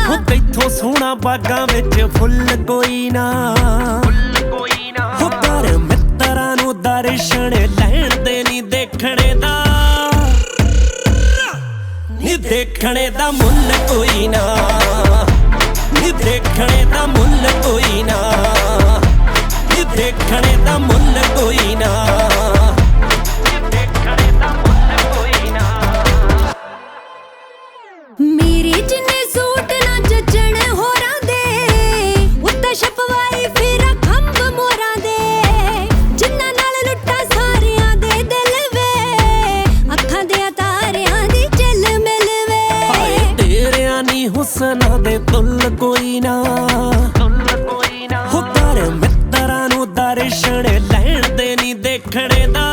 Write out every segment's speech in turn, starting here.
ਹੋ ਤੈਥੋਂ ਸੋਹਣਾ ਬਾਗਾਂ ਵਿੱਚ ਫੁੱਲ ਕੋਈ ਨਾ ਹੋ ਪਰ ਮਿੱਤਰਾਂ ਨੂੰ ਦਰਸ਼ਨ ਲੈਣ ਦੇ ਨੀ ਦੇਖਣੇ ਦਾ ਨੀ ਦੇਖਣੇ ਦਾ ਮੁੱਲ ਕੋਈ ਨਾ ਨੀ ਦੇਖਣੇ ਦਾ ਮੁੱਲ ਕੋਈ ਨਾ ਨੀ ਦੇਖਣੇ ਦਾ ਮੁੱਲ ਕੋਈ ਨਾ ਮੇਰੇ ਜਿੰਨੇ ਸੂਟ ਨਾ ਜੱਜਣ ਹੋਰਾਂ ਦੇ ਉੱਤੇ ਛਪਵਾਈ ਫਿਰ ਖੰਭ ਮੋਰਾਂ ਦੇ ਜਿੰਨਾਂ ਨਾਲ ਲੁੱਟਾ ਸਾਰਿਆਂ ਦੇ ਦਿਲ ਵੇ ਅੱਖਾਂ ਦੇ ਤਾਰਿਆਂ ਦੀ ਚੱਲ ਮਿਲ ਵੇ ਹਾਏ ਤੇਰਿਆਂ ਨੀ ਹੁਸਨਾਂ ਦੇ ਤੁੱਲ ਕੋਈ ਨਾ ਹੋ ਪਰ ਮਿੱਤਰਾਂ ਨੂੰ ਦਰਸ਼ਨ ਲੈਣ ਦੇ ਨੀ ਦੇਖਣੇ ਦਾ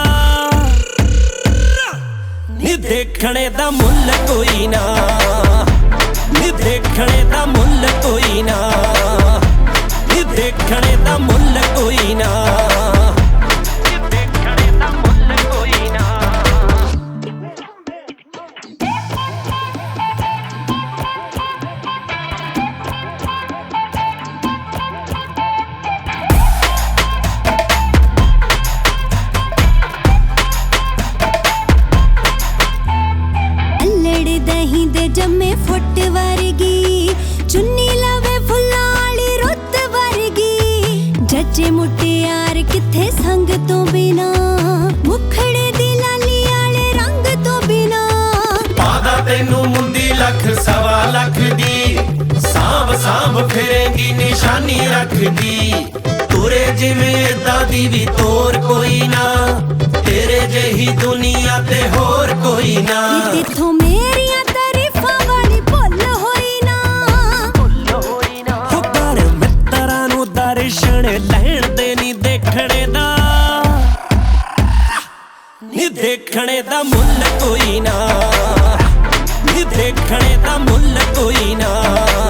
ਨੀ ਦੇਖਣੇ ਦਾ ਮੁੱਲ ਕੋਈ ਨਾ ਨੀ ਦੇਖਣੇ ਦਾ ਮੁੱਲ ਕੋਈ ਨਾ ਨੀ ਦੇਖਣੇ ਦਾ ਮੁੱਲ ਕੋਈ ਨਾ ਦੇਖਣੇ ਦਾ ਮੁੱਲ ਕੋਈ ਨਾ ਦਹੀਂ ਦੇ ਜੰਮੇ ਫੁੱਟ ਵਰਗੀ ਚੁੰਨੀ ਲਵੇ ਫੁੱਲਾਂ ਵਾਲੀ ਰੁੱਤ ਵਰਗੀ ਜੱਜੇ ਮੁਟਿਆਰ ਕਿੱਥੇ ਸੰਗ ਤੋਂ ਬਿਨਾ ਮੁਖੜੇ ਦੀ ਲਾਲੀ ਵਾਲੇ ਰੰਗ ਤੋਂ ਬਿਨਾ ਪਾਦਾ ਤੈਨੂੰ ਮੁੰਦੀ ਲੱਖ ਸਵਾ ਲੱਖ ਦੀ ਸਾਂਭ ਸਾਂਭ ਫਿਰੇਂਗੀ ਨਿਸ਼ਾਨੀ ਰੱਖਦੀ ਤੁਰੇ ਜਿਵੇਂ ਏਦਾਂ ਦੀ ਵੀ ਤੋਰ ਕੋਈ ਨਾ ਤੇਰੇ ਜਿਹੀ ਦੁਨੀਆ ਤੇ ਹੋਰ ਕੋਈ ਨਾ ਤੇਥੋਂ ਮੇਰੀਆਂ ਤਾਰੀਫਾਂ ਵਾਲੀ ਭੁੱਲ ਹੋਈ ਨਾ ਹੋ ਪਰ ਮਿੱਤਰਾਂ ਨੂੰ ਦਰਸ਼ਨ ਲੈਣ ਦੇ ਨੀ ਦੇਖਣੇ ਦਾ ਨੀ ਦੇਖਣੇ ਦਾ ਮੁੱਲ ਕੋਈ ਨਾ ਨੀ ਦੇਖਣੇ ਦਾ ਮੁੱਲ ਕੋਈ ਨਾ